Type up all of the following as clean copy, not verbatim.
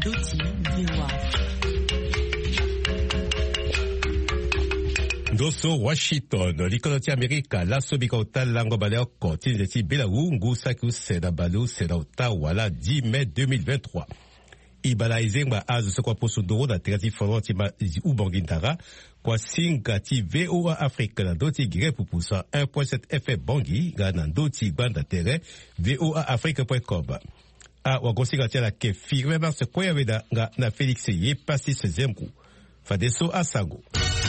Nandoti VOA. Doso Washington, likoloti Amerika, la sobikota lango baleo koti nzeti Belaou, ngusaku seda balu seda uta wala 10 mai 2023. Ibala izengba azu sokwa poso doro na terati forwanti ma ubangindara, kwa singati VOA Afrika na doti gire pupusa 1.7 FM bangi, ga na doti banda tere, voaafrika.com. A wagosinga tia la ke firme marse kwa yaweda nga na Félix ye pasi se zemku. Fadeso asango.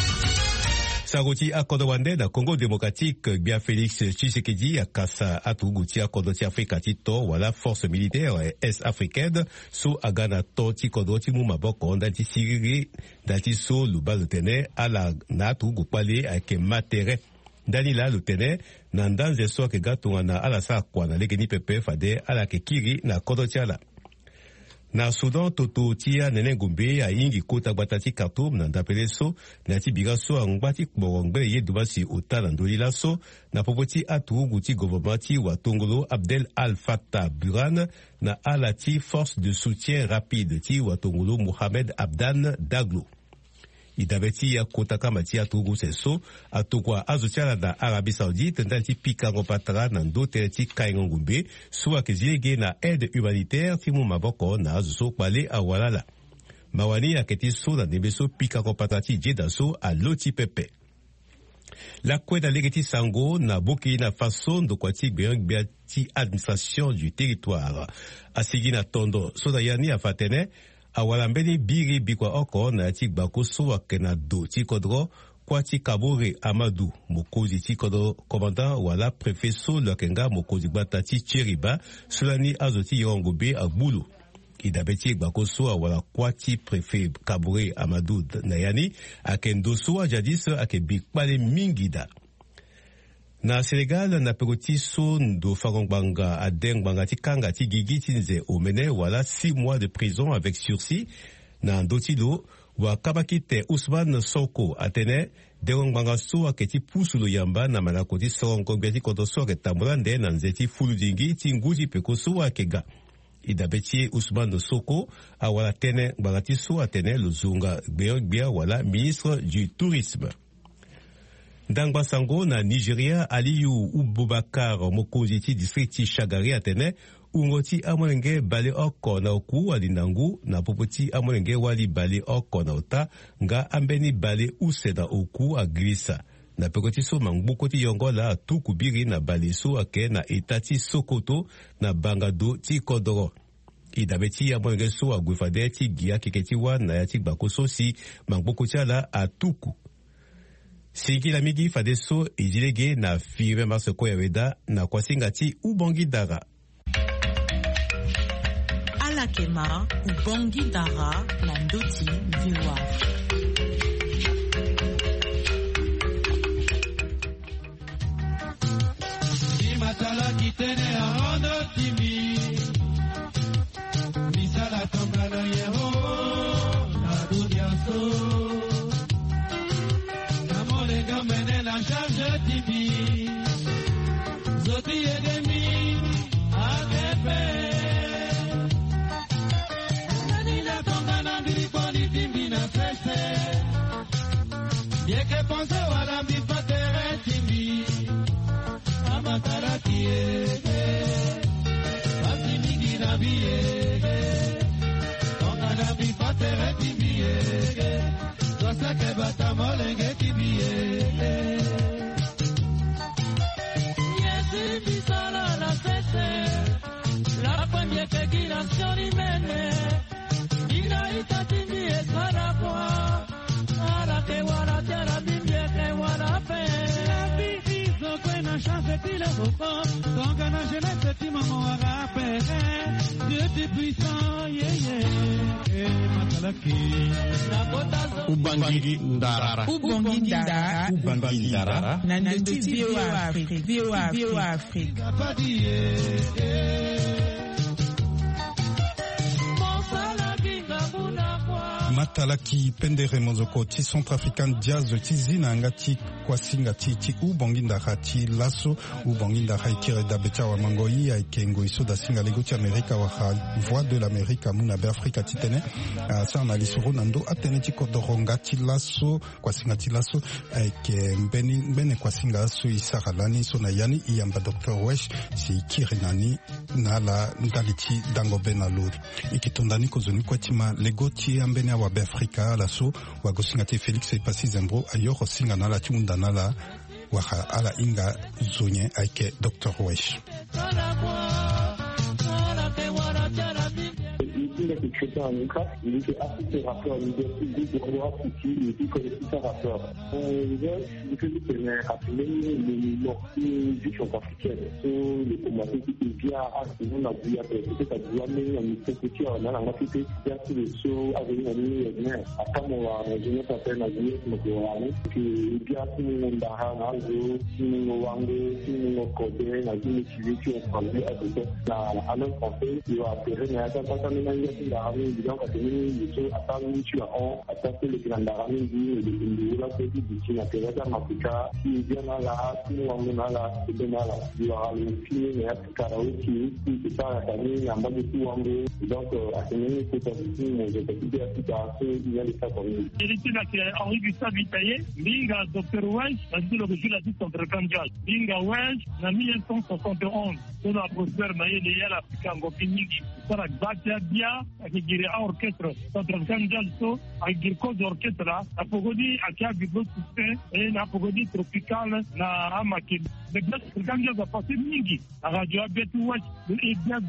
Saroti akodowande na Congo démocratique bien Félix Tshisekedi akasa atuguti akodoti Afrika tito wala force militaire est-africaine so agana toti kodoti mu maboko ndati siriri ndati so luba lutene ala na atugu pale ake matere Danila lutene na ndanze so ke gatunga na ala sa kwa na legeni pepe fade ala ke kiri na kodoti ala. Na Sudan toto tia nene ngumbe ya ingi kota batati Khartoum na ndapele so na ti bigaso angbati borongbe ye dubasi utala ndolila so na popoti atu guti gouvernementi wa Tongolo Abdel Al Fattah Burhan na alati force de soutien rapide ti wa Tongolo Mohamed Abdan Daglo. Idabeti ya kota kamati atugu seso atukwa azutiala na Arabie Saoudite ndalti pikango patara na ndote ti kaingo ngumbe suwa kezilege na aide humanitaire ti mu maboko na azuso kwale awalala. Mawani aketi so na nebeso pikango patati jedaso a loti pepe. La kweda legeti sango na Burkina Faso ndokwati gbea ti administration du territoire. Asigi na tondo soda yani afatene awalambeni biri bikwa oko na ti gbako sowa kena do ti kodro kwa ti Kabore Amadou mokozi ti kodro commandant wala préfet so lokenga mokozi gbata ti Cheriba sulani azo ti yongobe agbulu. Idabeti gbako sowa wala kwa ti préfet Kabore Amadou nayani akendo sowa jadis ake bikpale mingida. Na Senegal na pekoti so ndo farongbanga adeng banga ti kanga ti gigi ti nze omene wala 6 mois de prison avec sursis na ndotilo wa kabakite Ousmane Sonko atene dengbanga so aketi pusulo yamba na malako ti Sonko biati koto so ke tambulande na nzeti fulu dingi ti nguji peko so akega. Idabeti Ousmane Sonko awala tene banga ti so atene lozunga gbea wala ministre du tourisme. Dangba sango na Nigeria Aliyu Ububakar mokozi ti districti Shagari atene ungoti amolenge bale oko na oku alindangu na popoti amolenge wali bale oko na ota nga ambeni bale use na oku agrisa na pekoti so mangbuko ti yongola tukubiri na bale so ake na etati Sokoto na Bangado ti Kodoro. Idabeti amolenge so agwefade ti gia keketi wa na yati gbako so si mangbuko ti ala atuku. Sigi la migi fadeso ijilege na firme marse kwa yaweda na kwa singati ubongi dara. Alakema ubongi dara na ndoti VOA. Imatala kitene ahondo timi Misala tombala yeho na dunia so charge TV Zoti edemi agepe Nanila tonga na mbiriponi timbi na sese Yeke ponse wala mbifatere timbi Amatara tiege Basi mingi na biege Tonga na mbifatere timbi yege Zosake bata molenge timbi yege Ubangi ndara na ndoti VOA Afrika. Matalaki pendere mozoko ti centrafricain Diaz tizina ngati kwa singa ti ubongi ndaka ti laso ubongi ndaka ikire da becha wa mangoi aikengo iso da singa lego ti Amerika wa voix de l'Amérique muna be Afrika ti tene sa na lisoro nando atene ti kodoronga ti laso kwa singa ti laso aike mbene kwa singa so isakalani so na yani iyamba Dr. Wesh si ikire nani na la ndaliti dangobe na lori ikitondani kozoni kwa tima lego ti ambene wa be Afrika laso wa gosinga ti Felix Epasi Zembro ayo singa na la tiunda na la waka ala inga zonye aike Dr. Wesh. Il a été créé en Ukraine, il était assisté rappeur, il était roi il était collectif rappeur. Je connais rapidement les morceaux africaines. Les combattants qui étaient bien à ce moment-là, peut-être à Douane, on était petit, on a la cité, bien sûr, les sauts à venir, à part moi, je ne sais pas, on a dit, que bien sûr, on a un Wango, on Kobe, on a dit, on a parlé à des gens, à l'un français, il va faire un attaque la ramène du donc à tenir les choses à part nous tu as on attaquer les grandes ramènes du la petite du Chine à Teresa Mapuka qui vient là nous on a là c'est bien là il y aura le film mais à karaoké qui c'est pas la famille en bas de tout en donc à tenir c'est pas du mais je peux dire à tout à fait il y a les cas comme il était là que Henri Gustave Vitaillé Binga Dr. Wesh a dit le régime la distance entre Kangal Binga Wesh en 1971 on a professeur Maïe Léa l'Afrique en Gopinigi ça la Batia Bia akigiri orchestre central so akigiri cause orchestre la apogodi akia bibo system na apogodi tropical na amaki de glace kanja za passé mingi la radio abetu watch et bien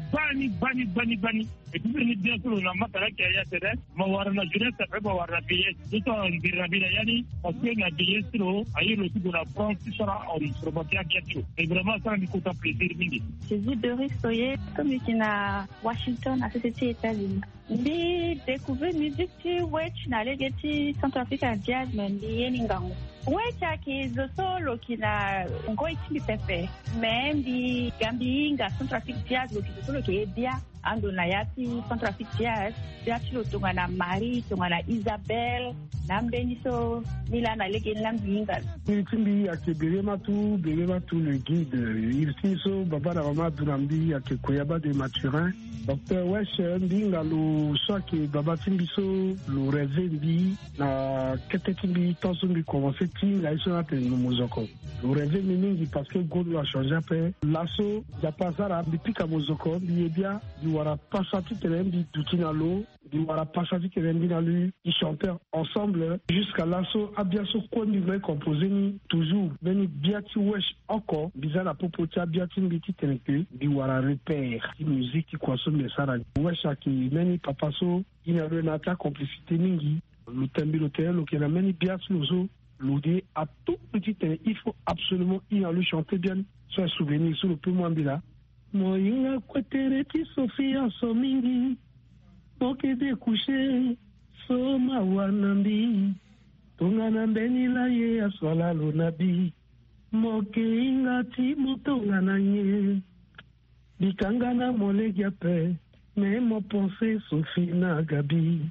bani et puis ni bien sur la matala qui a été mawara na jeunesse après mawara payer tout en birabila yani parce que na payer sur ailleurs le sud de la France sera en instrumental bientôt et vraiment ça nous coûte plaisir mingi je dis Doris Soye comme qui na Washington à ces États-Unis. J'ai découvert musique qui Wetch na legeti Central African Jazz mais ni ngango. Wetch qui zo solo qui na ngoi chimi pepe mais ndi Gambia Central African Jazz lo qui solo qui dia ando na yati Central African Jazz yati lo tunga na Marie tunga na Isabelle nambeni so nila na lege nambinga. Timbi akibirema tu le guide ici so baba na mama tunambi akikoyaba de Maturin. Dr. Wesh ndinga lo soki baba timbiso lo revendi na kete timbi tosumbi commencer tinga iso na te mozoko lo revendi mingi parce que God a changé après lasso ya pasara bipika mozoko bien du wara passa tout le tutina lo du wara passa tout le na lui ils chantaient ensemble jusqu'à lasso a bien so quoi du composé ni toujours beni biati Wesh encore bizarre popotia biati mbiti teneke du wara repère musique qui consomme les sara Wesh qui meni papaso ina renata complicité mingi le tembi l'hôtel le qui la meni biati lozo l'odé à tout petit il faut absolument y aller chanter bien c'est un souvenir sur le peu moins bila moyinga kwetereti Sophia Somingi moke de coucher soma wanambi tongana mbeni la ye aswala lonabi moke inga ti motongana nye bikangana molegia pe mais mon pensée Sophie na gabi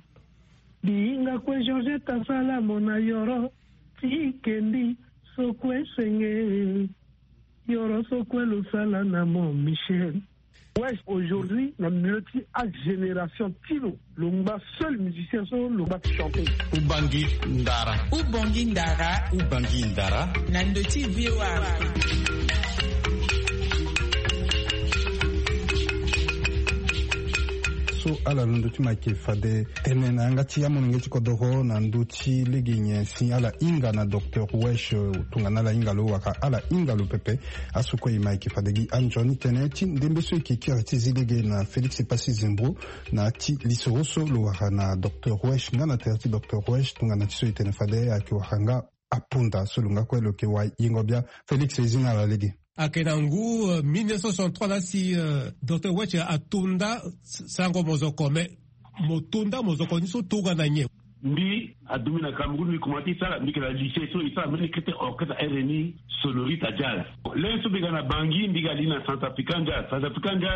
binga kwe George tasala mona yoro ti kendi sokwe senge yoro sokwe lo sala na mon Michel. Ouais, aujourd'hui, la multi à génération Tino, l'omba seul musicien so l'omba chanter. Ubangi Ndara. Nandoti VOA. Ala nduti make fade tenena ngati ya monongeti kodoro na nduti leginye si ala inga na Dr. Wesh tungana la inga lo waka ala inga lo pepe asuko imake fadegi anjoni teneti ndembeso ikikira tizilege na Felix Epasi Zembro na ti lisoroso lo waka na Dr. Wesh ngana terti Dr. Wesh tungana tiso itene fade akiwahanga apunda solunga kwelo ke wa ingobia Felix ezina la legi Akenangu 1963 là si Dr. Wesh atunda sango mozoko me motunda mozoko niso tuga na nye mbi adumina Cameroun mi komati sala mi kala lycée so isa meni kete orchestre RNI sonorite jazz lenso biga na bangi ndiga lina Central African Jazz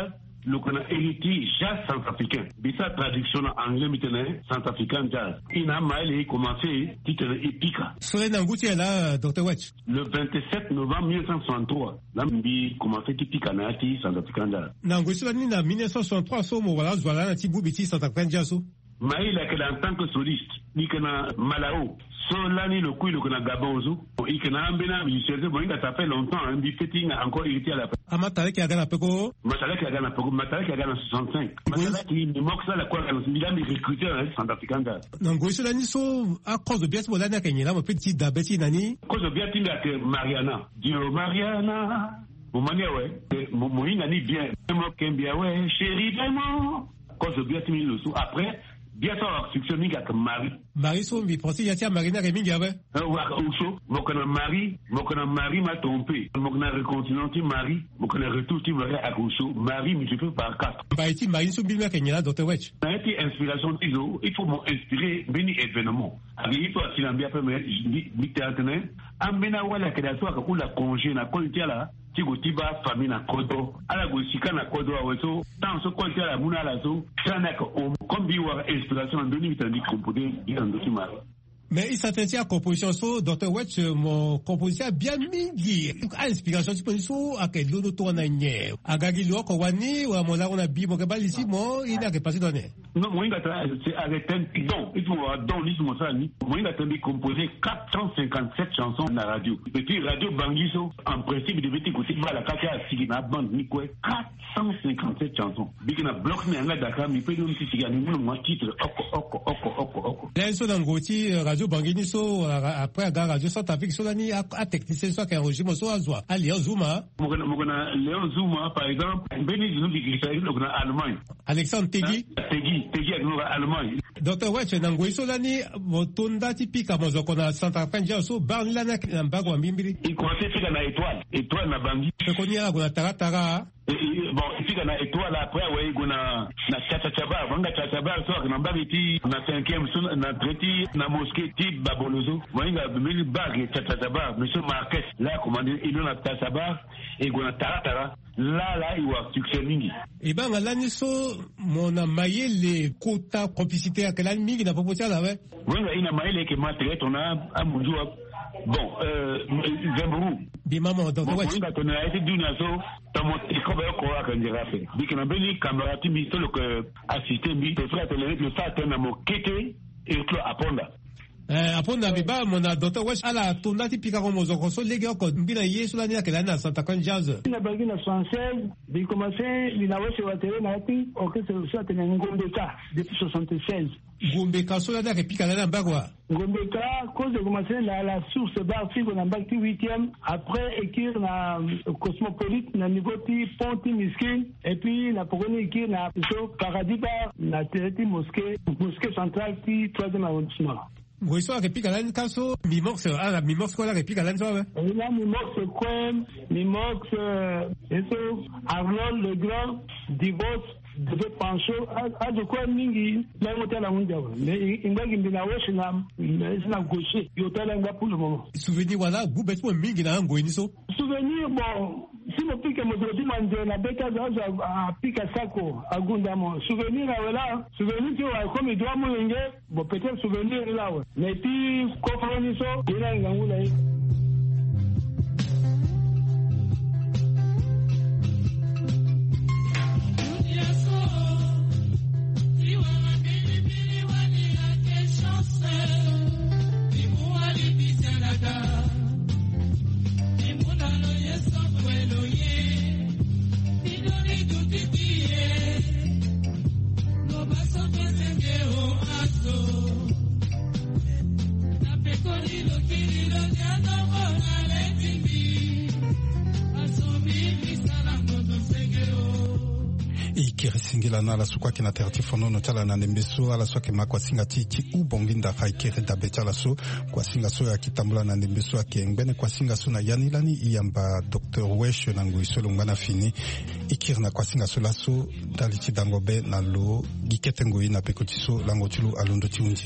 le qu'on a hérité jazz centrafricain. Mais sa traduction en anglais maintenant, centrafricain jazz. Il a mal commencé, titre Epika. Soleil Nangouti est là, Dr. Wedge. Le 27 novembre 1963, là, il a commencé Epika Nati, centrafricain jazz. Nangouti, en 1963, somo voilà, voilà, un petit bout petit centrafricain jazz. Mais il a que en tant que soliste, il a Malao. So l'année le coup il a Gabonzo, il a Ambena, il s'est dit bon il a tapé longtemps, un bifetting a encore hérité à la fin. Amatale qui a gagné un peu quoi? Matala qui a gagné un peu, Matala qui a gagné 65. Matala qui me moque ça la quoi, il a mis recruté un centrafricain. Nangouti l'année so à cause de bien ce moment-là qu'il y a un petit dabeti nani. À cause de bien il a que Mariana, Dio Mariana. Mon mania ouais, mon inani bien, moi bien ouais, chérie vraiment. À cause de bien il le sous après. Bien sûr, succès mingi avec Marie. Marie Sombi, pour si y a Marina Reming avait. Ouso, mon mari m'a trompé. Mon réconciliation Marie, mon retour tu me à Ouso, Marie me fait par 4. Bah ici Marie Sombi là Kenya Dr. Wedge. Ça a été inspiration Tizo, il faut m'inspirer béni événement. Il faut qu'il en bien fait mais dit théâtre. Ambena wala création à la congé na qualité là. Tigotiba famille na kodo ala gosika na kodo aweso tant ce qualité la muna la so sana ko comme biwa inspiration en 2008 composé bien document. Mais il s'attendait à composition so Dr. Wedge mon composition bien mingi à inspiration tu peux so à quel lodo to na nye agagi lo ko wani wa mola on a bi mo kabali si mo il a que passer donné. Non moi il a c'est avec un don il faut don ni mo ça ni moi il a composé 457 chansons na radio et puis radio Bangiso en principe devait écouter la kaka sigina bande ni quoi 457 chansons bigina bloc ni anga Dakar mi peut nous sigina ni mo titre oko là so Nangouti radio Bangini so après à radio Centrafrique so lani a technicien so qu'un régime so azwa à Léon Zuma Léon Zuma par exemple Beni nous dit qu'il est Allemagne Alexandre Tegui Allemagne. Dr. Wedge Nangouti so lani motonda tipika mozo kona Centrafrique jazz so barla na mbago mbimbiri il commençait fika na étoile na Bangi koni ya kuna taratara bon fika na étoile après ouais gona na Tchatchaba vanga Tchatchaba so na mbagiti na 5e na treti na mosquée type Babolozo moinga bimili bag Tchatchaba monsieur Marquez là commandé il na Tchatchaba et gona taratara là il va succès mingi et ben là ni so mona mayele kota complicité à quel mingi na proposition là ouais moinga ina mayele que matériel on a amunjua bon Zembrou bimamo Dr. Wedge moinga on a été d'une asso tamo ikoba ko akanjira fe bikina beni camarade mi to le assisté mi to frère le fait na mokete et to aponda aponda biba mona Dr. Wedge ala tunda tipika ko mozo ko so lege ko mbina yesu la ni akela na Centrafrique jazz na bangi na 76 bi commencer ni na wese wa tele na ati o que se soit tena Ngombeka depuis 76 Ngombeka so la da repika na mbagwa Ngombeka cause de commencer la source bar figo na mbaki 8e après écrire na Cosmopolite na niveau ti Ponti Miskin et puis na pokoni écrire na so Paradis Bar na Tereti mosquée centrale ti 3e arrondissement. Ngoiso repika la kaso mimox ala mimox ko la repika la nzo il a mimox Quem mimox eso Arnold le Grand divorce de pencho a de quoi mingi la motela munja mais ingaki mbina wesh na gaucher yotala nga pour le moment souvenir wala bubet mo mingi na ngo iniso souvenir bon si mo pique mo doti manje na beka za a pique sako agunda mo souvenir wala souvenir tu wa comme doit mo nge bon peut-être souvenir là mais puis ko froni so ina ngangula hii. Singila na la sukwa kina terti fono no chala na ndembeso ala swake makwa singa titi ubonginda kaikere dabe chala so kwa singa so ya kitambula na ndembeso ake ngene kwa singa so na yanilani iyamba Dr. Wedge Nangouti ngana fini ikirna kwa singa so laso dalichi dangobe na lo gikete ngoi na pekotiso langotilu alundo tiunji.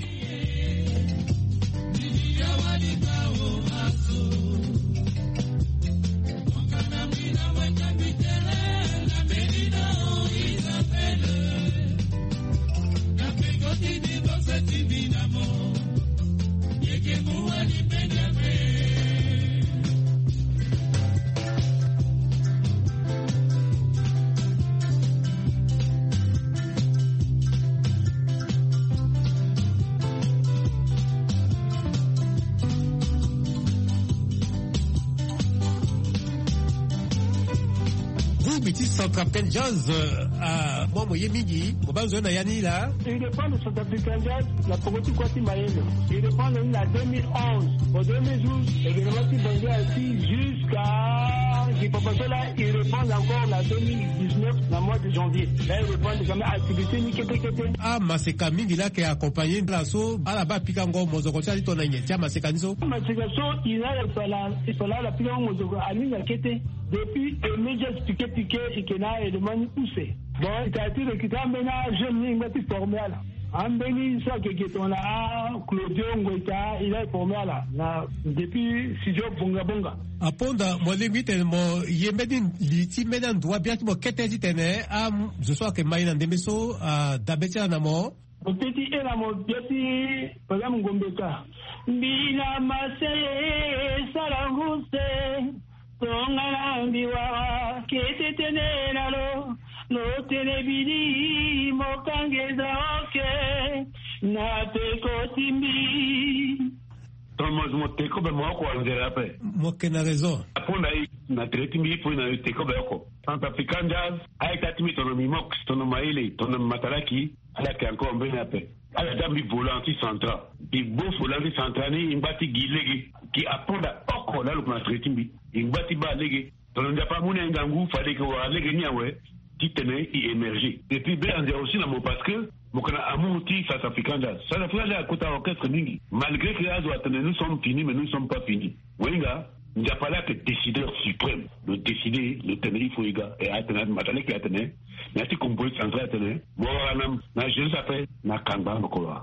petit Centrafricain Jazz moi moyen mingi mobanzo na yani là il dépend de Centrafricain Jazz la Pogoti Kwasi Mayele il dépend de la 2011 au 2012 et de l'autre bango ainsi jusqu'à là il répond encore la 2019 la mois de janvier là il répond de la activité ni kete maseka mingi là qui accompagné de la so ala ba pikango mozoko tali to na nyetia maseka niso maseka so il a la pikango mozoko alinga kete depuis immédiat piqué et kena et demande poussé bon il a été recruté maintenant jeune ni ngati formé là ambeni so que on a Claudio Ngoita il est formé là depuis Sidio Bonga aponda mo limite mo yemedi liti medan doit bien mo kete ditene je sois que maina ndemeso dabetia na mo petit et la mo petit par exemple Ngombeka Bina mase salanguse Tongalambiwa kete tenenalo no telebidi mokangeza oke na teko timbi Thomas moteko be moko anzela pe mokena raison aponda na tretimbi po na teko be oko Centrafricain Jazz aika timi tono mimox tono maile tono matalaki ala ke encore mbena pe ala dambi volanti central di beau volanti central ni imbati gilegi ki aponda oko la lukuna tretimbi imbati ba lege tono ndapa muna ngangu fale ke wa lege nyawe titene i émerger et puis ben on aussi na mo parce que mokana amuti Centrafricain Jazz Centrafricain Jazz kota orchestre mingi malgré que azo atene nous sommes finis mais nous ne sommes pas finis wenga njapala que décideur suprême le décider le tenir foiga et atene matale qui atene merci composé central atene mo anam na je s'appelle na kamba mokola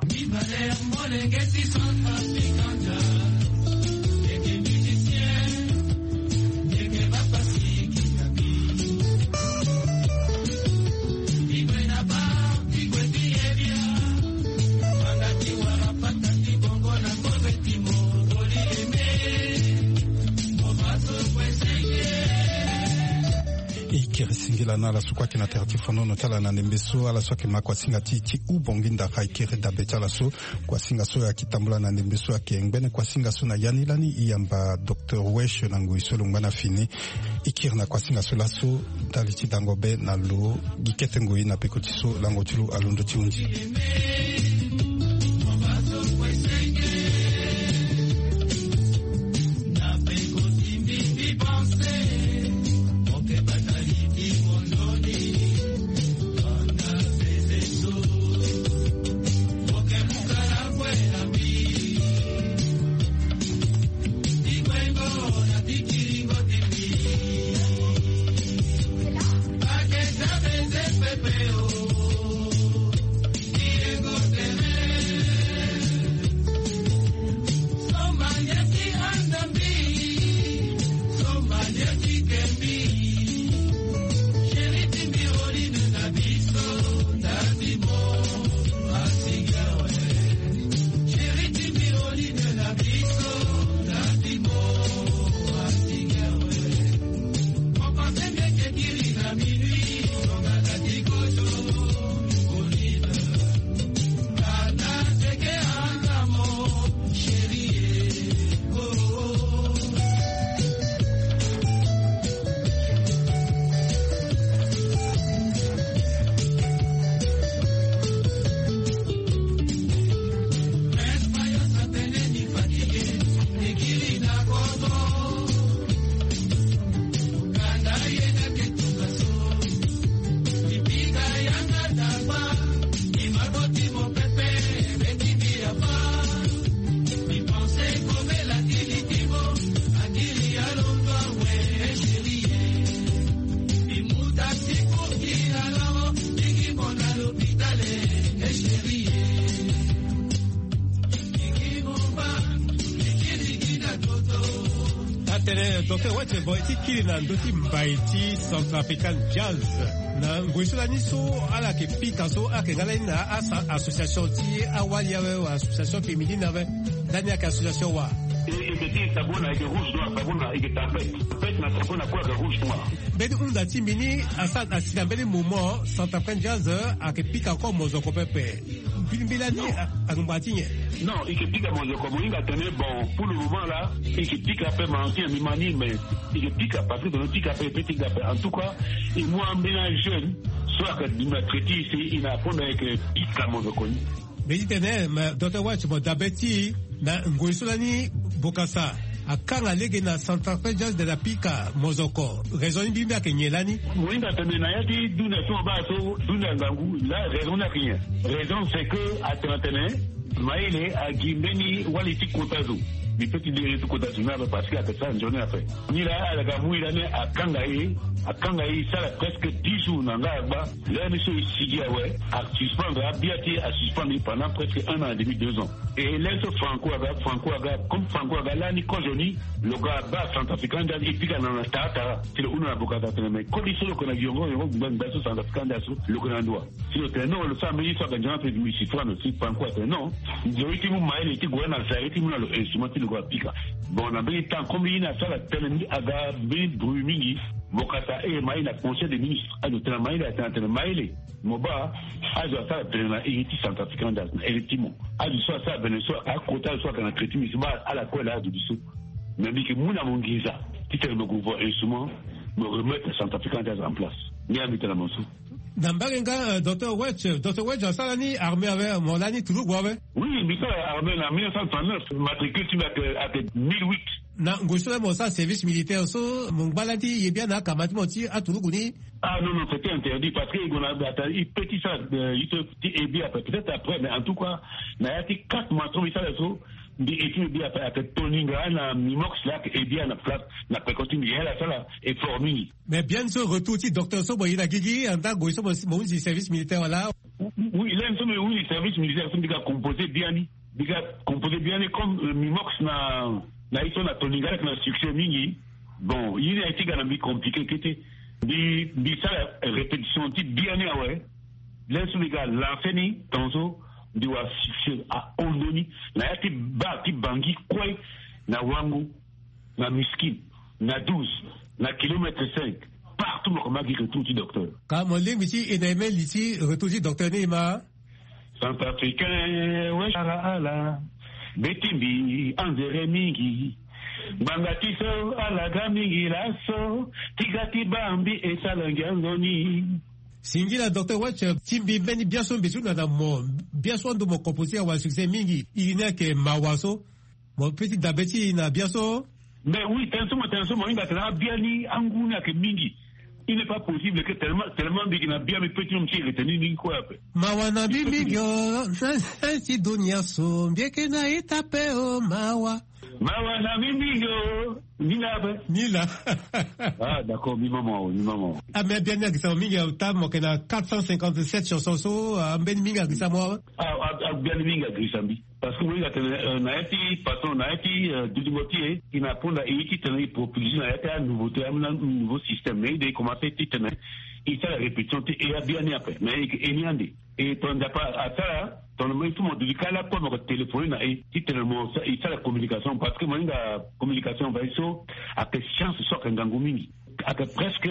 Kirisingila na la sukwa kina teratifu nono tala na nembeso ala soke makwa singa titi ubonginda haikere da betala so kwa singa so ya kitambula na nembeso ya kiengbene kwa singa so na yanilani iyamba Dr. Wesh na nguiso lungana fini ikirna kwa singa so la so daliti dangobe na lo gikete ngui na pekotiso lango tulu alundo tiunji Dr. Weche boy tikiri na ndoti mbaiti Centrafricain Jazz na ngwisula niso ala ke pika so akengala na association ti awali yawe association féminine ave dania ka association wa et petit sabona avec rouge noir sabona avec tapette na sabona quoi rouge noir bedi unda timini asa asina beli moment Centrafricain Jazz akepika ko mozoko pepe Bilani à Numbatinye. Non, il pique à Mozoko, Moïnga tenait bon, pour le moment là, il pique à peu mentir, mais il pique à partir de notre pique à peu petit à en tout cas, et moi, en bien jeune, soit que il m'a traité ici, il a fondé avec pique à Mozoko. Mais il tenait, Dr. Watch, d'Abeti, na Ngoisulani, Bokassa. Akanga lege na Central Jazz de la Pika Mozoko. Raison bimba kenyelani. Oui, d'attendre na yati duna so baso duna ngangu la raison na rien. Raison c'est que à Trentene, maile a gimbeni waliti kotazo. Mi petit dire tout kotazo na parce que à ça une journée après. Ni là à la gamu il a akanga ça presque 10 jours na ngaba. Là monsieur ici ouais, à suspendre à biati à suspendre pendant presque 1 an et demi 2 ans. Et là ce Franco aga comme Franco aga là ni kojoni le gars bas centrafricain il pique dans la tata c'est le uno na bokata mais quand il solo kona viongo baso centrafricain daso le kona doa si le tenor le famille ça gagnant peu du citoyen aussi Franco non il dit mon mail était gouverne à ça il dit mon le instrument le gars pique bon on a bien temps comme il a ça la télé aga bien brumingi bokata et mail a conseil des ministres a le mail a été mail moba a jo ça la hériti centrafricain daso effectivement a du soit ça Venezuela à côté soit qu'on a traité mais à la quoi là du dessous mais dit que mon amongiza qui te me gouvernement instrument me remettre Centrafricain en place ni à mettre la monsu Nambarenga Dr. Wedge salani armée avec Molani toujours quoi oui mais ça armée en 1939 matricule tu à 1008 na ngosula mo ça service militaire so mon balati yebia na kamati moti a Toulouse. Ah non c'était interdit parce que on a il petit ça il te bien peut-être après mais en tout cas na yati 4 matrons ça so des études bien après toninga na mimox là et bien na place na précontine là ça là et forming mais bien sûr retour ti docteur so boyina gigi en tant goiso mo service militaire là oui là nous oui les services militaires sont déjà composés bien comme mimox na ils sont à toninga avec un succès mingi bon il a été quand même compliqué qui était di ça répétition type bien ouais là sur les gars l'enseigne tonzo di wa succès à ondoni na yati ba ti bangi kwai na wangu na miskin na 12 na kilomètre 5 partout le magi retour du docteur quand mon ligne ici et même ici retour du docteur Nima Centrafricain ouais ala betimbi anzere mingi bangatiso alaga mingi laso tigati bambi esalangangoni Singila Dr. Watch timbi beni bien son besoin na mo bien son de mon composé wa succès mingi il n'est que mawaso mon petit dabeti na bien so mais oui tenso moi il a bien ni anguna que mingi il n'est pas possible que tellement big na bien mais petit homme qui retenu ni quoi après mawana bibi yo si dunia so bien que na itape o mawa na mingo Nila. Ah d'accord, mi maman. Ah mais bien que ça minga tam mo kena 457 chansons so ben minga que ça moi. Bien minga grisambi. Parce que na eti façon na eti du motier qui n'a pas na eti tenir proposition na eti un nouveau système mais de commencer titane. Il fait la répétition et a bien après mais il y a et ton pas à ça ton tout monde du cas là pour me téléphoner na et tellement ça il fait la communication parce que moi la communication va so à que chance soit qu'un gangomingi à que presque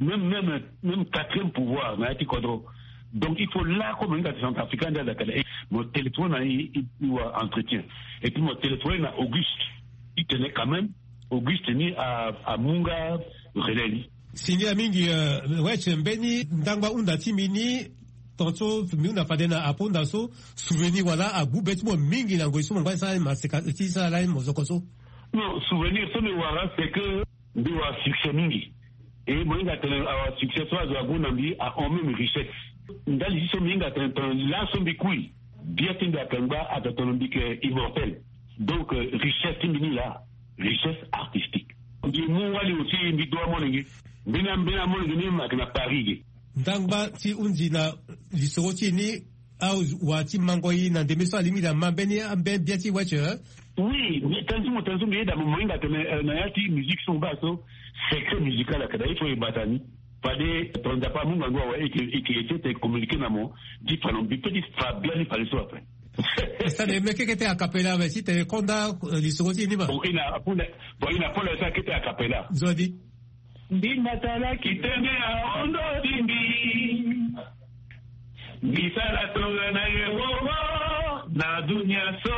même quatrième pouvoir na eti quadro donc il faut là comme un centrafricain dans la mon téléphone il entretien et puis mon téléphone à Auguste il tenait quand même Auguste ni à Munga Releli Singa mingi ouais mbeni ndangwa unda timini tonto miuna padena aponda so souvenir wala abu betmo mingi na ngoiso mba sa maseka tisa la mozokoso non souvenir ça me wala c'est que de wa succès mingi et moi nga tele a succès soit za gunambi a en même richesse ndali so minga tantan la so bikui bien tinda kamba a tonombi que immortel donc richesse timini là richesse artistique du mo wali aussi mbi do mo Bina mo ngini makina Paris. Ndangba ti unjina lisoti ni au wati mangoyi na demeso alimi da mambeni ambe biati wache. Oui, mais tension mais da moment nga na yati musique son basso, secret musical akada il faut y batani. Fallait prendre pas mon ngwa wa et qui était communiqué na mo, dit pendant petit Fabien il fallait soit après. Ça ne me que a cappella mais si te konda lisoti ni ba. Il a pour ça qui était a cappella. Zodi Binatala kitenge a ondo dimbi Misala tonga na Yehova na dunia so.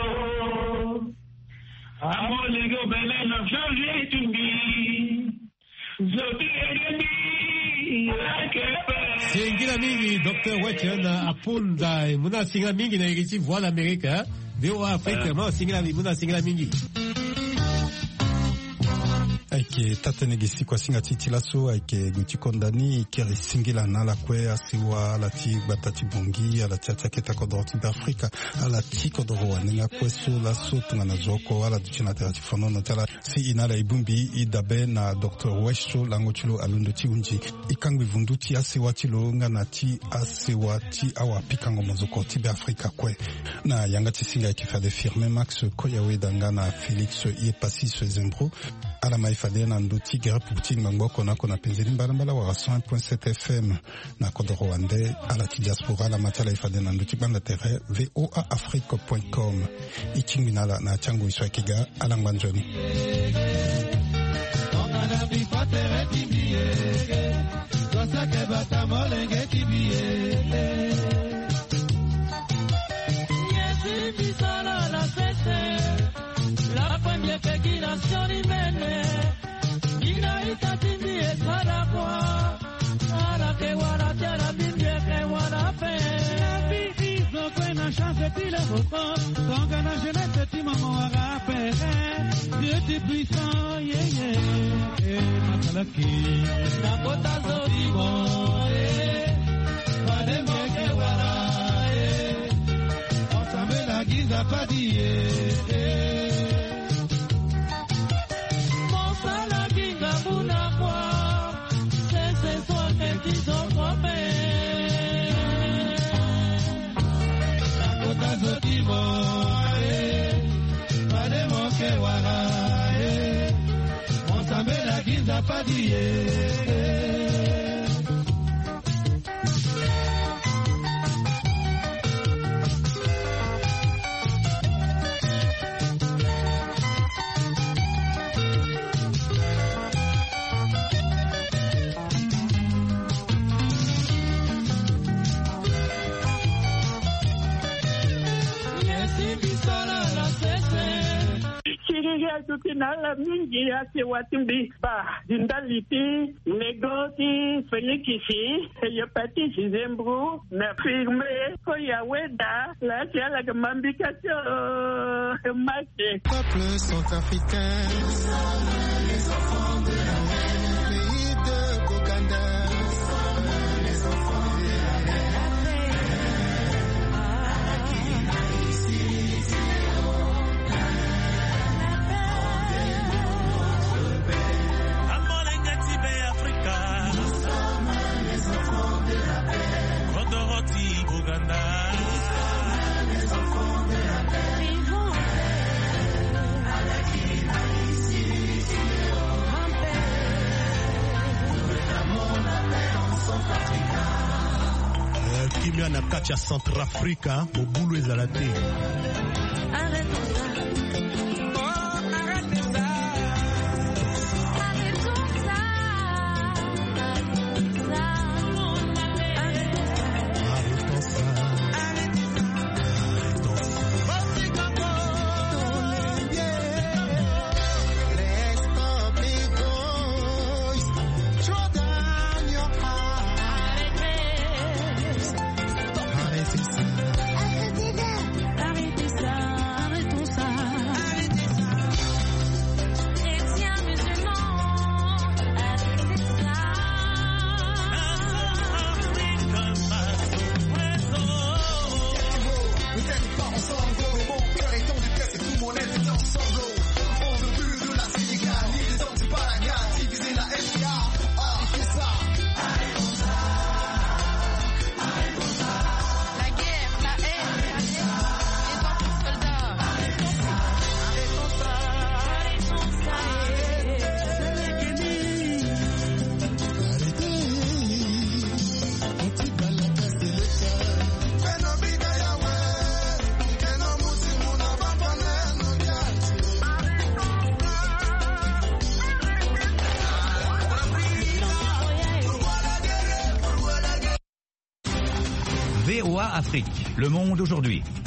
Amolengo bene na changer tumbi. Zote egeni akepe. Singira mingi Dr. Weche na apunda muna singira mingi na irichi voix l'Amérique. VOA Afrique ma singira mingi. Aike tatenegi sikwa singa titilaso aike guti kondani keri singila na la kwe asiwa la ti batati bongi ala tata keta kodoroti d'Afrique ala ti kodoro nenga kweso la so tunga na zoko ala duchina terati fono notala si inala ibumbi idabe na Dr. Wesho langochulo alundo ti unji ikangwi vunduti asiwa ti lo nga na ti asiwa ti awa pikango mozoko ti be Afrika kwe na yanga ti singa ike fade firme Max Koyawe danga na Felix Iepasi Zembro ala maifade na nduti gere putin mangoko na kona penzeli mbala wa 100.7 FM na kodoro wande ala ti diaspora la matala ifade na nduti banda terre voaafrique.com ikinginala na chango iswa kiga ala ngwanjoni la première fécondation humaine. Dieu est puissant, Nala mingi ya se watimbi ba dindaliti negoti felikisi yopati Zembro na firme ko ya weda la tiala gamambikacho mache peuple centrafricain les enfants de la pays de Boganda les enfants de la kimia na kati ya Centrafrica mobulu ezala te. Arrêtez ça. VOA Afrique, Le Monde aujourd'hui.